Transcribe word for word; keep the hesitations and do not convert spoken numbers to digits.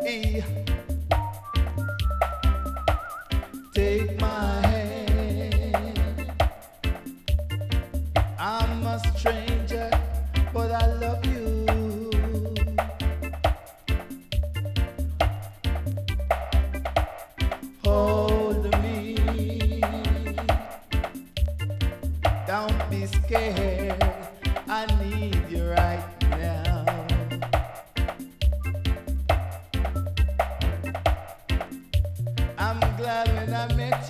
Hey, take my hand. I'm a stranger, but I love you. Hold me. Don't be scared. I need you right now. I'm glad when I met